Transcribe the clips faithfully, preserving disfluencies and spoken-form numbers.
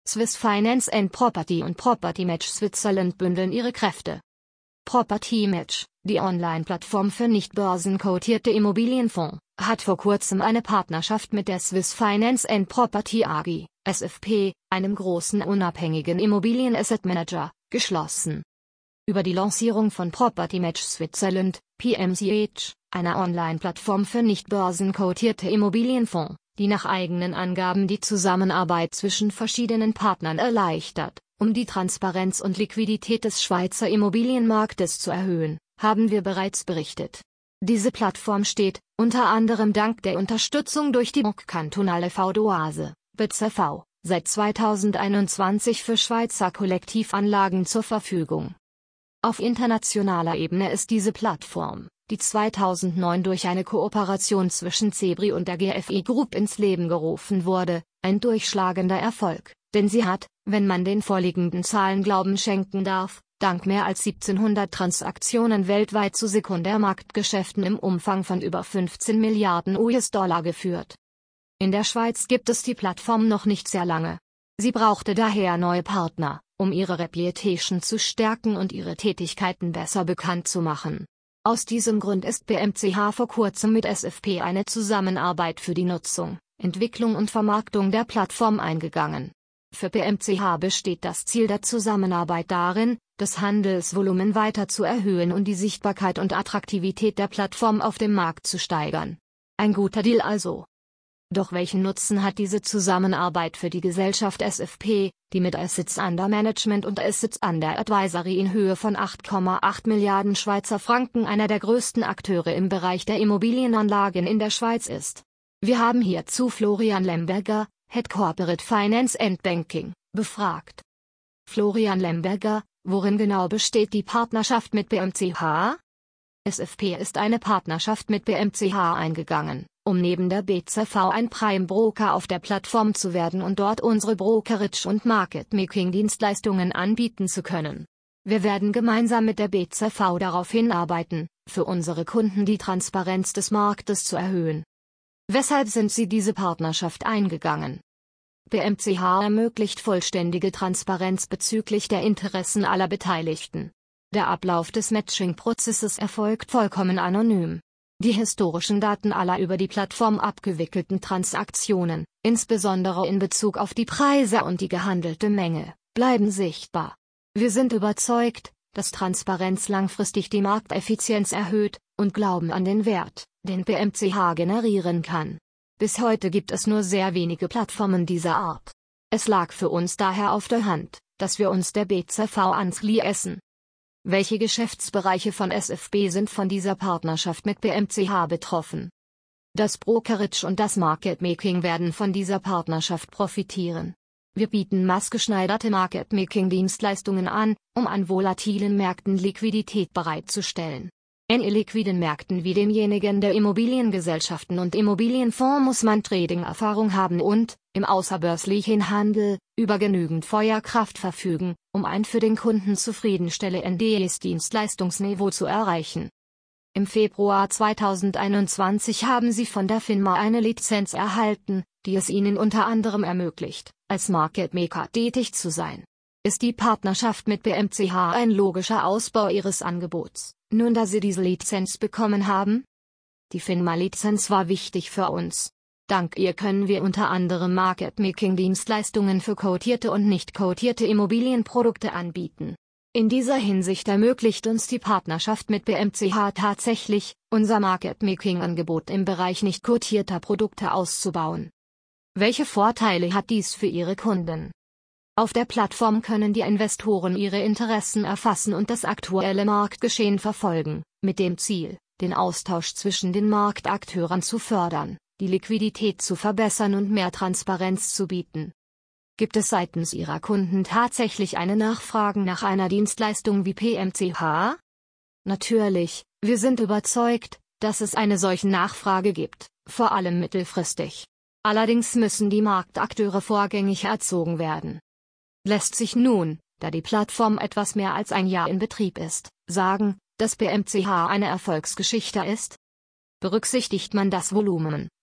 Swiss Finance and Property und Property Match Switzerland bündeln ihre Kräfte. Property Match, die Online-Plattform für nicht börsenkotierte Immobilienfonds, hat vor kurzem eine Partnerschaft mit der Swiss Finance and Property A G, S F P, einem großen unabhängigen Immobilien-Asset-Manager, geschlossen. Über die Lancierung von Property Match Switzerland, P M C H, einer Online-Plattform für nicht börsenkotierte Immobilienfonds, die nach eigenen Angaben die Zusammenarbeit zwischen verschiedenen Partnern erleichtert, um die Transparenz und Liquidität des Schweizer Immobilienmarktes zu erhöhen, haben wir bereits berichtet. Diese Plattform steht, unter anderem dank der Unterstützung durch die Banque Cantonale Vaudoise, B C V, seit zweitausendeinundzwanzig für Schweizer Kollektivanlagen zur Verfügung. Auf internationaler Ebene ist diese Plattform, die zweitausendneun durch eine Kooperation zwischen Cebri und der G F I Group ins Leben gerufen wurde, ein durchschlagender Erfolg, denn sie hat, wenn man den vorliegenden Zahlen Glauben schenken darf, dank mehr als siebzehnhundert Transaktionen weltweit zu Sekundärmarktgeschäften im Umfang von über fünfzehn Milliarden U S-Dollar geführt. In der Schweiz gibt es die Plattform noch nicht sehr lange. Sie brauchte daher neue Partner, um ihre Reputation zu stärken und ihre Tätigkeiten besser bekannt zu machen. Aus diesem Grund ist B M C H vor kurzem mit S F P eine Zusammenarbeit für die Nutzung, Entwicklung und Vermarktung der Plattform eingegangen. Für B M C H besteht das Ziel der Zusammenarbeit darin, das Handelsvolumen weiter zu erhöhen und die Sichtbarkeit und Attraktivität der Plattform auf dem Markt zu steigern. Ein guter Deal also. Doch welchen Nutzen hat diese Zusammenarbeit für die Gesellschaft S F P, die mit Assets under Management und Assets under Advisory in Höhe von acht Komma acht Milliarden Schweizer Franken einer der größten Akteure im Bereich der Immobilienanlagen in der Schweiz ist? Wir haben hierzu Florian Lemberger, Head Corporate Finance and Banking, befragt. Florian Lemberger, worin genau besteht die Partnerschaft mit B M C H? S F P ist eine Partnerschaft mit B M C H eingegangen, um neben der B C V ein Prime Broker auf der Plattform zu werden und dort unsere Brokerage- und Market-Making-Dienstleistungen anbieten zu können. Wir werden gemeinsam mit der B C V darauf hinarbeiten, für unsere Kunden die Transparenz des Marktes zu erhöhen. Weshalb sind Sie diese Partnerschaft eingegangen? B M C H ermöglicht vollständige Transparenz bezüglich der Interessen aller Beteiligten. Der Ablauf des Matching-Prozesses erfolgt vollkommen anonym. Die historischen Daten aller über die Plattform abgewickelten Transaktionen, insbesondere in Bezug auf die Preise und die gehandelte Menge, bleiben sichtbar. Wir sind überzeugt, dass Transparenz langfristig die Markteffizienz erhöht, und glauben an den Wert, den B M C H generieren kann. Bis heute gibt es nur sehr wenige Plattformen dieser Art. Es lag für uns daher auf der Hand, dass wir uns der B C V anschließen. Welche Geschäftsbereiche von S F P sind von dieser Partnerschaft mit B M C H betroffen? Das Brokerage und das Market Making werden von dieser Partnerschaft profitieren. Wir bieten maßgeschneiderte Market Making Dienstleistungen an, um an volatilen Märkten Liquidität bereitzustellen. In illiquiden Märkten wie demjenigen der Immobiliengesellschaften und Immobilienfonds muss man Trading-Erfahrung haben und, im außerbörslichen Handel, über genügend Feuerkraft verfügen, um ein für den Kunden zufriedenstellendes Dienstleistungsniveau zu erreichen. Im Februar zweitausendeinundzwanzig haben Sie von der FINMA eine Lizenz erhalten, die es Ihnen unter anderem ermöglicht, als Market Maker tätig zu sein. Ist die Partnerschaft mit B M C H ein logischer Ausbau Ihres Angebots, nun da Sie diese Lizenz bekommen haben? Die FINMA-Lizenz war wichtig für uns. Dank ihr können wir unter anderem Market-Making-Dienstleistungen für kotierte und nicht kotierte Immobilienprodukte anbieten. In dieser Hinsicht ermöglicht uns die Partnerschaft mit B M C H tatsächlich, unser Market-Making-Angebot im Bereich nicht kotierter Produkte auszubauen. Welche Vorteile hat dies für Ihre Kunden? Auf der Plattform können die Investoren ihre Interessen erfassen und das aktuelle Marktgeschehen verfolgen, mit dem Ziel, den Austausch zwischen den Marktakteuren zu fördern, die Liquidität zu verbessern und mehr Transparenz zu bieten. Gibt es seitens Ihrer Kunden tatsächlich eine Nachfrage nach einer Dienstleistung wie P M C H? Natürlich, wir sind überzeugt, dass es eine solche Nachfrage gibt, vor allem mittelfristig. Allerdings müssen die Marktakteure vorgängig erzogen werden. Lässt sich nun, da die Plattform etwas mehr als ein Jahr in Betrieb ist, sagen, dass B M C H eine Erfolgsgeschichte ist? Berücksichtigt man das Volumen,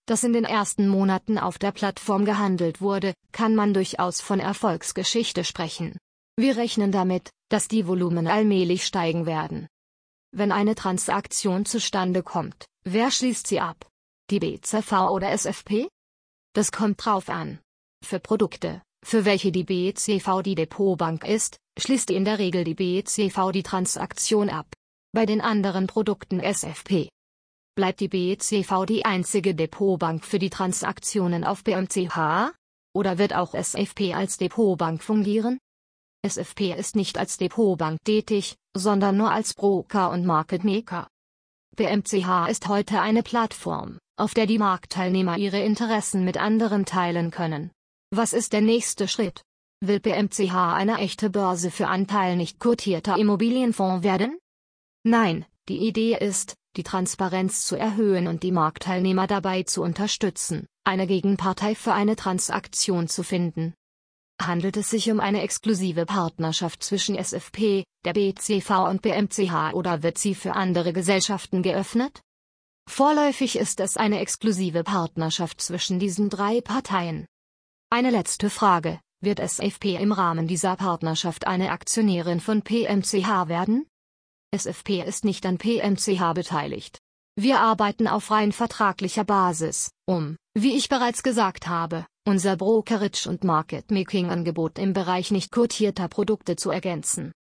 das in den ersten Monaten auf der Plattform gehandelt wurde, kann man durchaus von Erfolgsgeschichte sprechen. Wir rechnen damit, dass die Volumen allmählich steigen werden. Wenn eine Transaktion zustande kommt, wer schließt sie ab? Die B C V oder S F P? Das kommt drauf an. Für Produkte, für welche die B C V die Depotbank ist, schließt in der Regel die B C V die Transaktion ab. Bei den anderen Produkten S F P bleibt die B C V die einzige Depotbank für die Transaktionen auf B M C H? Oder wird auch S F P als Depotbank fungieren? S F P ist nicht als Depotbank tätig, sondern nur als Broker und Market Maker. B M C H ist heute eine Plattform, auf der die Marktteilnehmer ihre Interessen mit anderen teilen können. Was ist der nächste Schritt? Will B M C H eine echte Börse für Anteil nicht quotierter Immobilienfonds werden? Nein, die Idee ist, die Transparenz zu erhöhen und die Marktteilnehmer dabei zu unterstützen, eine Gegenpartei für eine Transaktion zu finden. Handelt es sich um eine exklusive Partnerschaft zwischen S F P, der B C V und B M C H oder wird sie für andere Gesellschaften geöffnet? Vorläufig ist es eine exklusive Partnerschaft zwischen diesen drei Parteien. Eine letzte Frage: Wird S F P im Rahmen dieser Partnerschaft eine Aktionärin von P M C H werden? S F P ist nicht an P M C H beteiligt. Wir arbeiten auf rein vertraglicher Basis, um, wie ich bereits gesagt habe, unser Brokerage- und Market-Making-Angebot im Bereich nicht quotierter Produkte zu ergänzen.